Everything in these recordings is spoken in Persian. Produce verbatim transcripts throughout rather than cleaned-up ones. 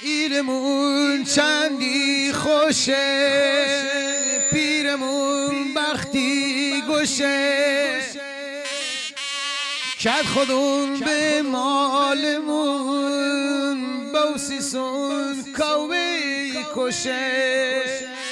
ایرمون چندی خوشه، پیرمون بختی گوشه، کد خودون به مالمون بوسیسون کوی کشه.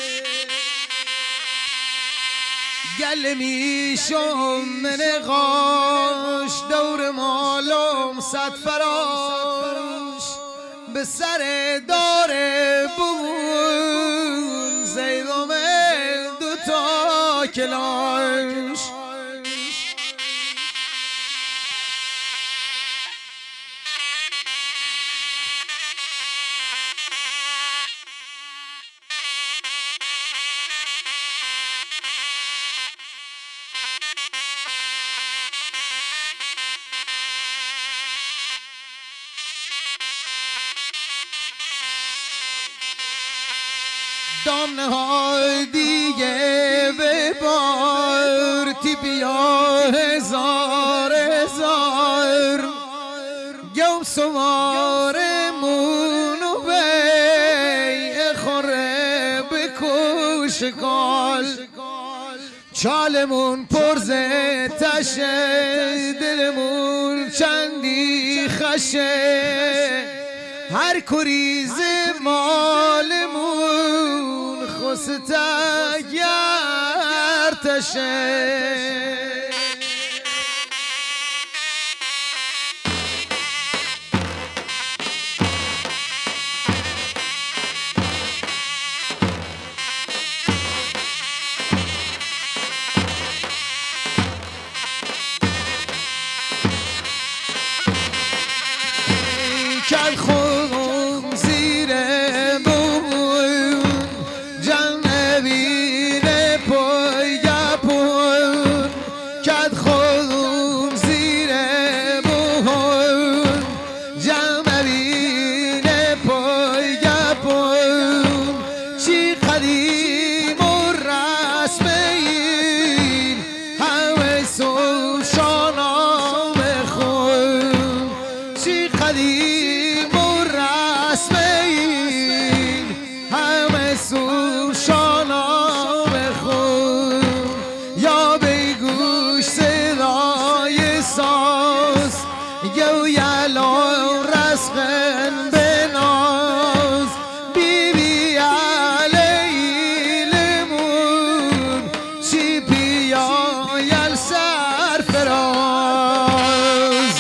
گل میشم نقاش دور مالم صد فراش، به سر داره بون زیدم دوتا کلاش. دامنه های دیگه به بار تی بیا هزار هزار، گم سوارمونو بی خوره بکوش کال. چالمون پرزه تشه، دلمون چندی خشه، هر کریز مالمون خسته گرتشه. کل خودم زیر بون جمع بینه پای گپون، کل خودم زیر بون جمع بینه پای گپون. چی قدیم و رسمین همه سون شانا بخون، چی قدیم شانا بخون، یا بگوش صدای ساز گو یلان رسخن بناز. بی بی علیلمون چی پیا یل سرفراز.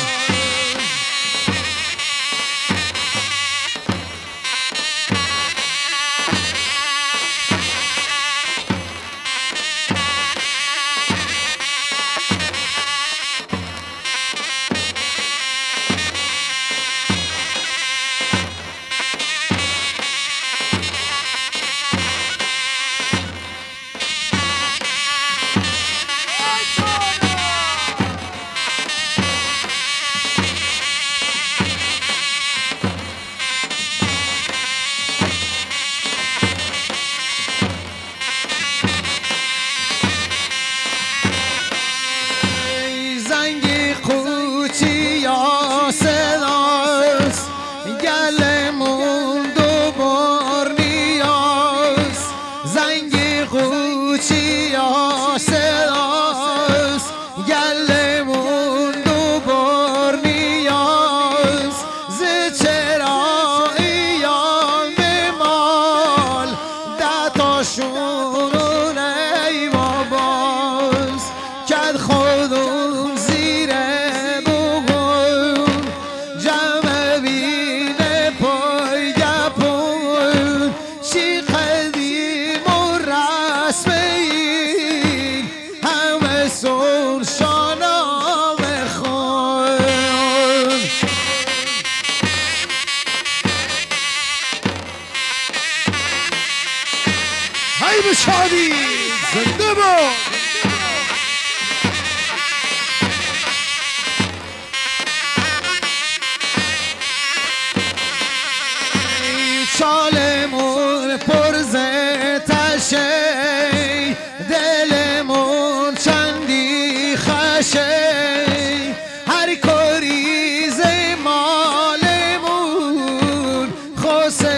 گلمون دوبار نیاز، زنگ قوچی ها صداست، گلمون دوبار نیاز. ز چراییان به مال دتاشون ای باباز، کد خودم زیر بگون جمع سون شانا بخون. های به شادی زنده باد. چالمون پرزه تشه، دلمون چندی خشه، هر کریز مالمون خوصه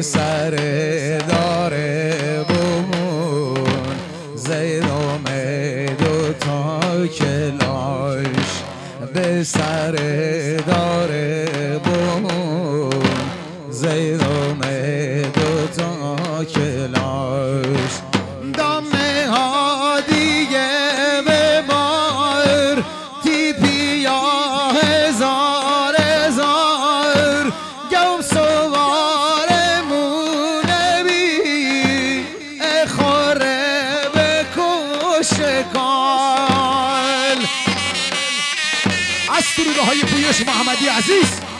سر داره بمون زید آمد و تا کلاش به سر داره بمون زید آمد و تا کلاش دامه ها دیگه به بار تیپی یا هزار هزار گم سوارمونه بی اخوره به کشکال. از سروده های پویش محمدی عزیز